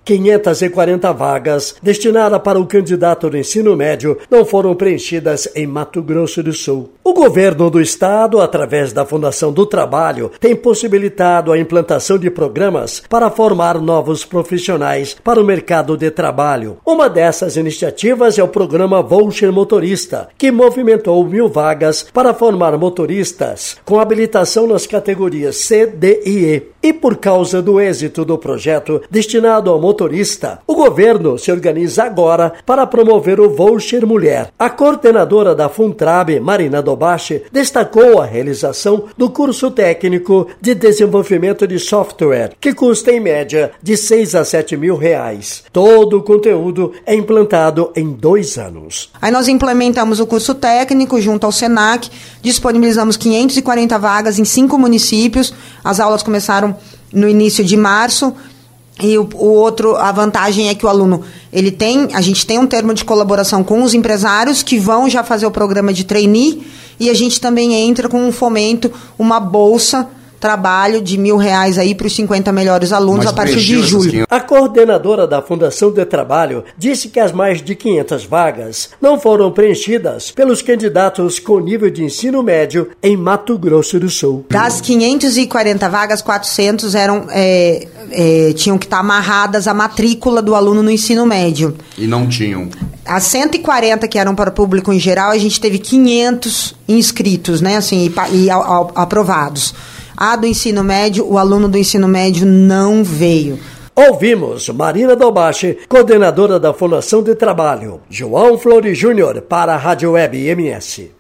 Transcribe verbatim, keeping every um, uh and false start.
quinhentas e quarenta vagas destinadas para o candidato do ensino médio não foram preenchidas em Mato Grosso do Sul. O governo do estado, através da Fundação do Trabalho, tem possibilitado a implantação de programas para formar novos profissionais para o mercado de trabalho. Uma dessas iniciativas é o programa Voucher Motorista, que movimentou mil vagas para formar motoristas com habilitação nas categorias C, D e E. E por causa do êxito do projeto destinado ao motorista, o governo se organiza agora para promover o Voucher Mulher. A coordenadora da Funtrab, Marina Dobashi, destacou a realização do curso técnico de desenvolvimento de software, que custa em média de seis a sete mil reais. Todo o conteúdo é implantado em dois anos. Aí nós implementamos o curso técnico junto ao Senac, disponibilizamos quinhentas e quarenta vagas em cinco municípios. As aulas começaram no início de março. E o, o outro, a vantagem é que o aluno, ele tem, a gente tem um termo de colaboração com os empresários que vão já fazer o programa de trainee, e a gente também entra com um fomento, uma bolsa trabalho de mil reais aí para os cinquenta melhores alunos. Mas a partir de julho. A coordenadora da Fundação de Trabalho disse que as mais de quinhentas vagas não foram preenchidas pelos candidatos com nível de ensino médio em Mato Grosso do Sul. Das quinhentas e quarenta vagas, quatrocentas eram, é, é, tinham que estar amarradas à matrícula do aluno no ensino médio. E não tinham. As cento e quarenta que eram para o público em geral, a gente teve quinhentos inscritos, né, assim, e, e a, a, aprovados. A do ensino médio, o aluno do ensino médio não veio. Ouvimos Marina Dobashi, coordenadora da Fundação de Trabalho. João Flores Júnior para a Rádio Web M S.